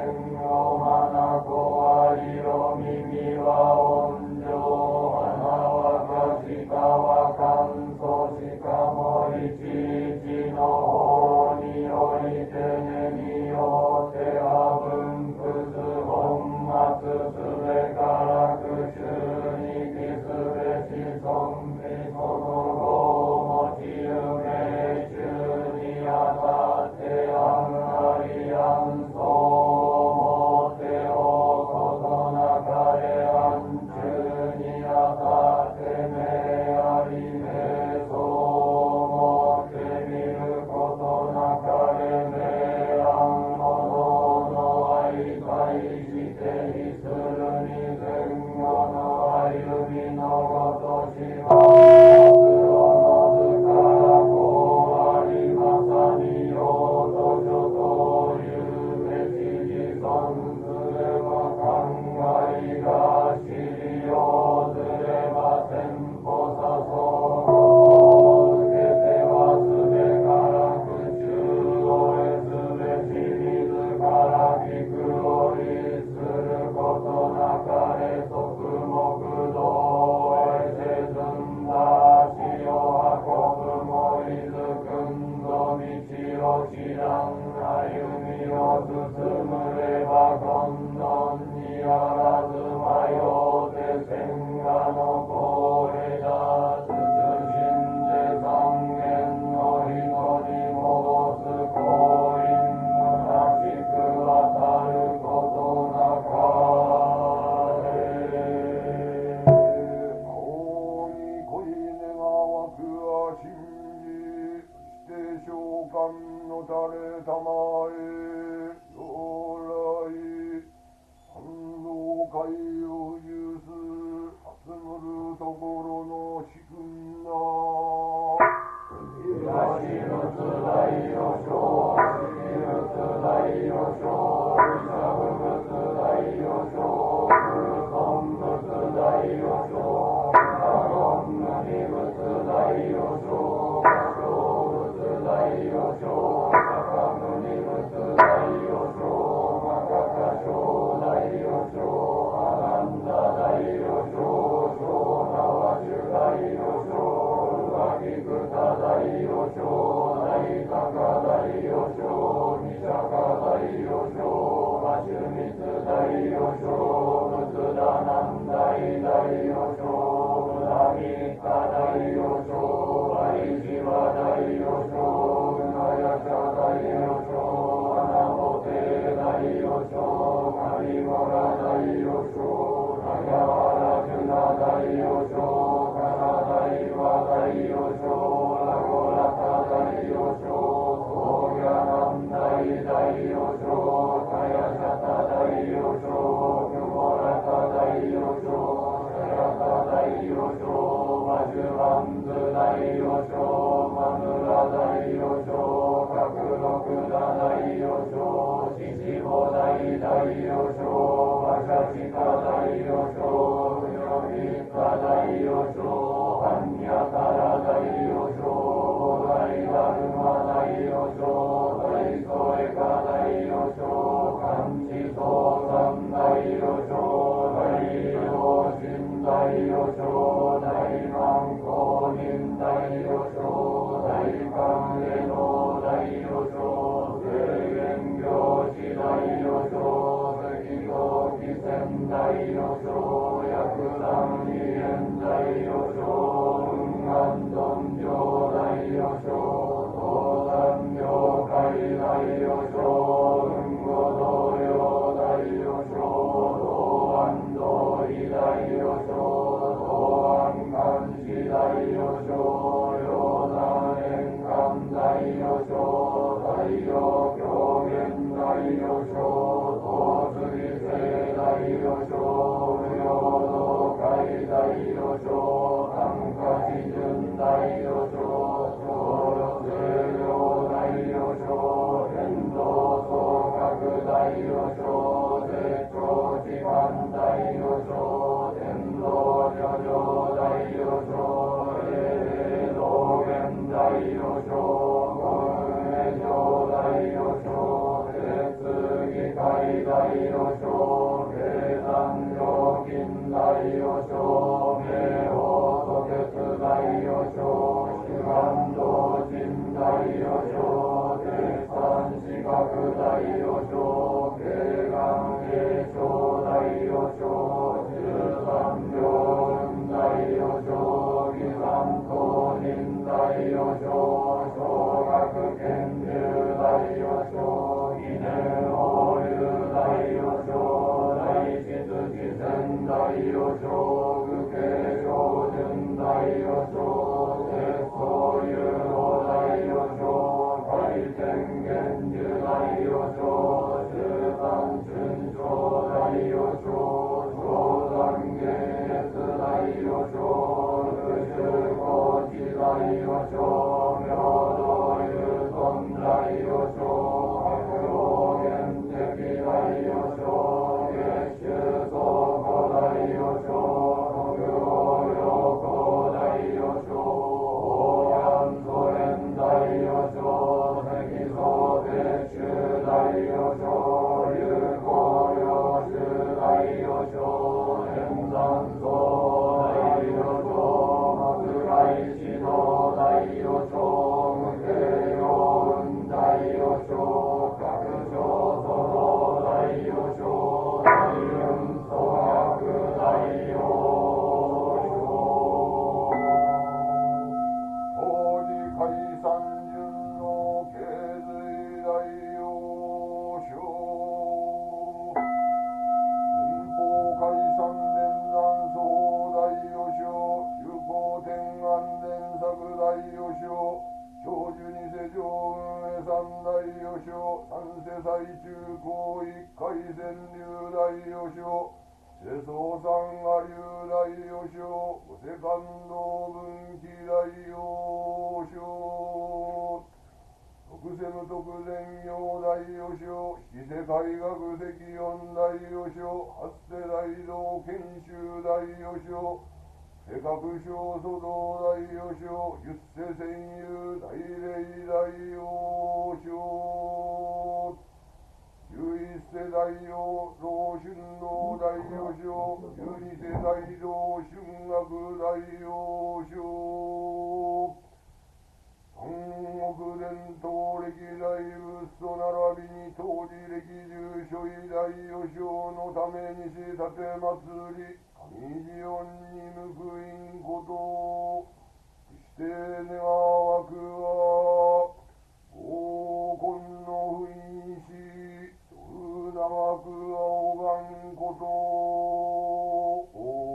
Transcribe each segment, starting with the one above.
大与称経産料金大与称名法祖決大与称主願同人大与称決算資格大与称経願継承大与称十三両運大与称義山当人大与称小学研究大与称記念法流大与称大質自然大与称愚形標準大与称鉄鋼融合大与称回転現住大与称十三春章大与称長山現越大与称復習高知大与称平等有尊大与称白老原的大与称月収倉庫大与称国領陽光大与称大安祖蓮大与称石相鉄柱大与称有効領主大与称天山荘大与称松海指導大与称無形陽運大与称各省その大与称大運粗悪大与当時解散順の経随大与称民法解散連弾総大与称有効天安連作大与称長寿二世上運営三大与称三世最中高一回旋流大与称世相三阿流大与称五世観道分岐大与称六世無徳全陽大与称七世海学石四大与称八世大道研修大与称世覚小祖道大与称十世専有大霊大与称十一世大陽老春道大与称十二世大道春学大与称三国伝統歴代仏祖並びに当時歴住所位大与称のためにし立て祭り上地音に報いんことして願わくは合根の不意し長く仰がんこと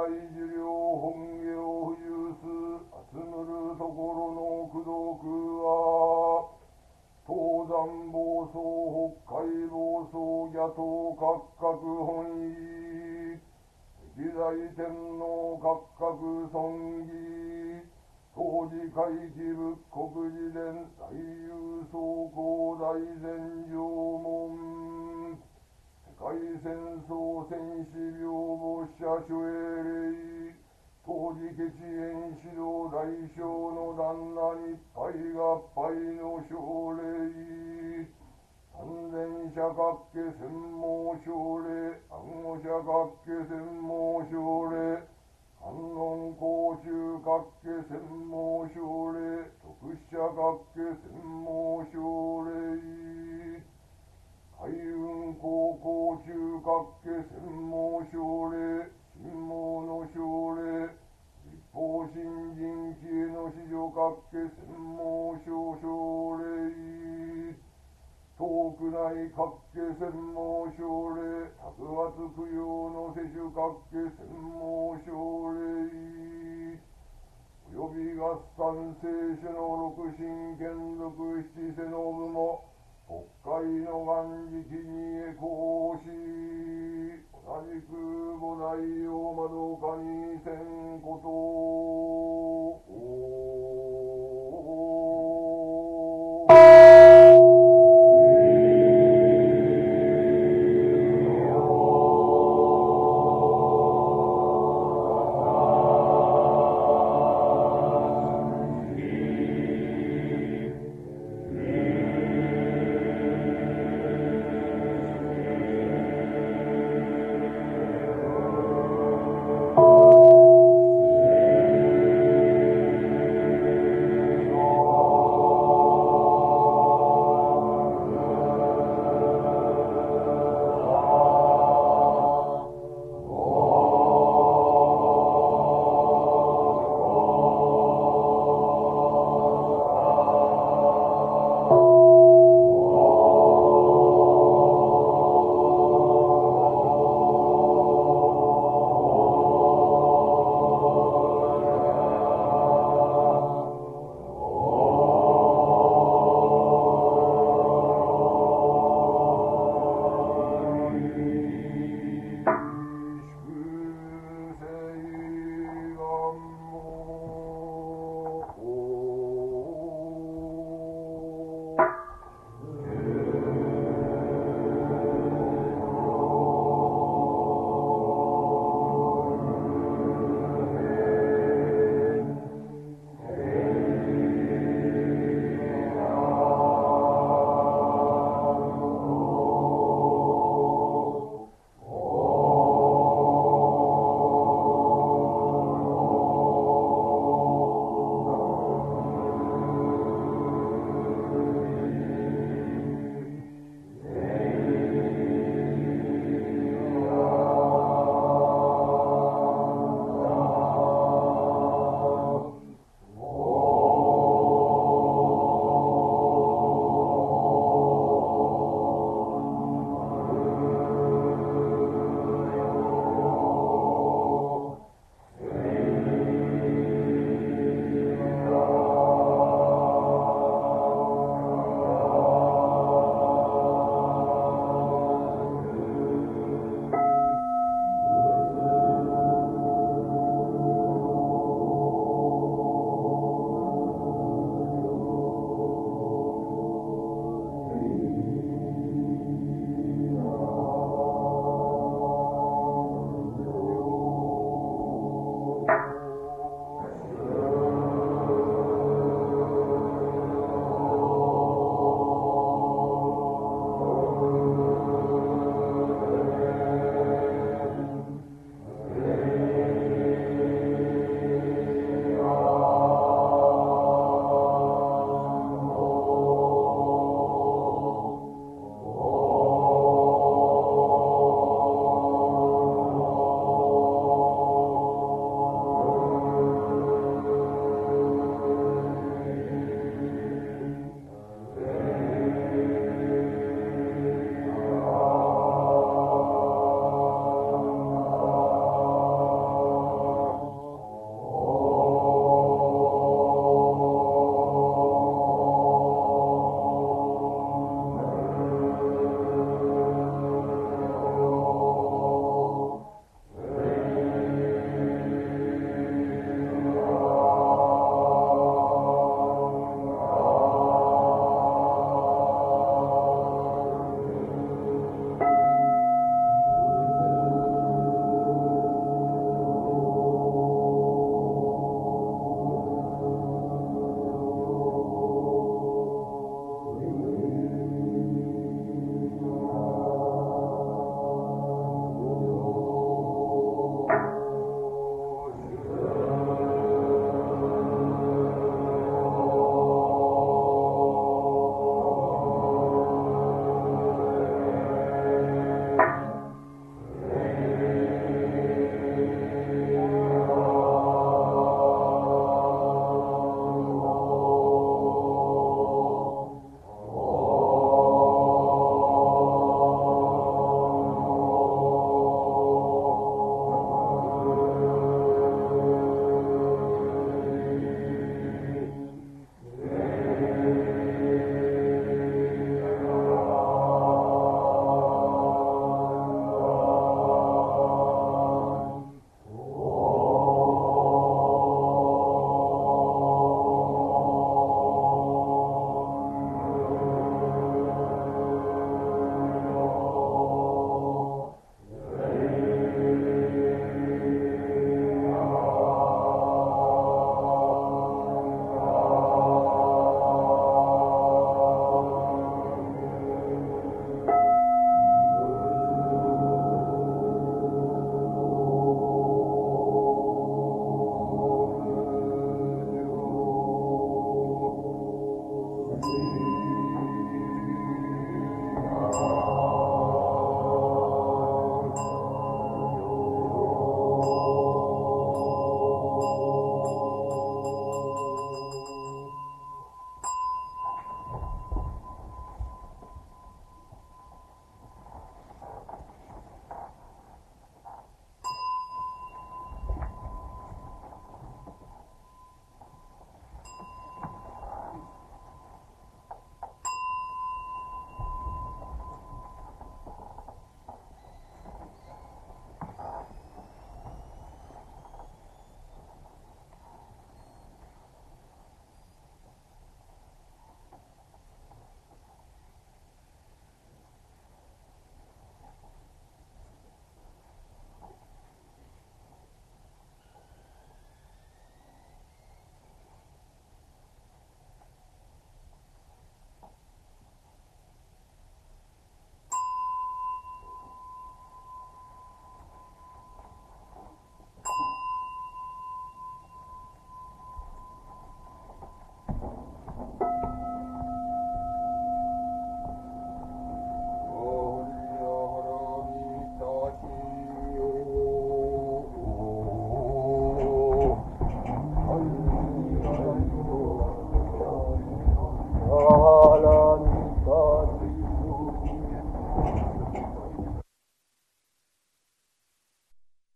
受領本下を不有す集むるところの功徳は東山暴走北海暴走野党各国本意歴代天皇各国尊儀当時会期仏国寺殿大雄総皇大禅城門世界戦争戦死病没者諸英霊当時決縁指導大将の旦那日配合配の奨励安全者各家専門奨励暗護者各家専門奨励観音公衆各家専門奨励特殊者各家専門奨励海運航行中各家専門奨励神毛の奨励立法新人気への子女各家専門奨励遠くない各家専門奨励托発供養の世主各家専門奨励および合算聖主の六神眷属七世の部も国会の元時期にへ行し同じく五大王まどかにせんこと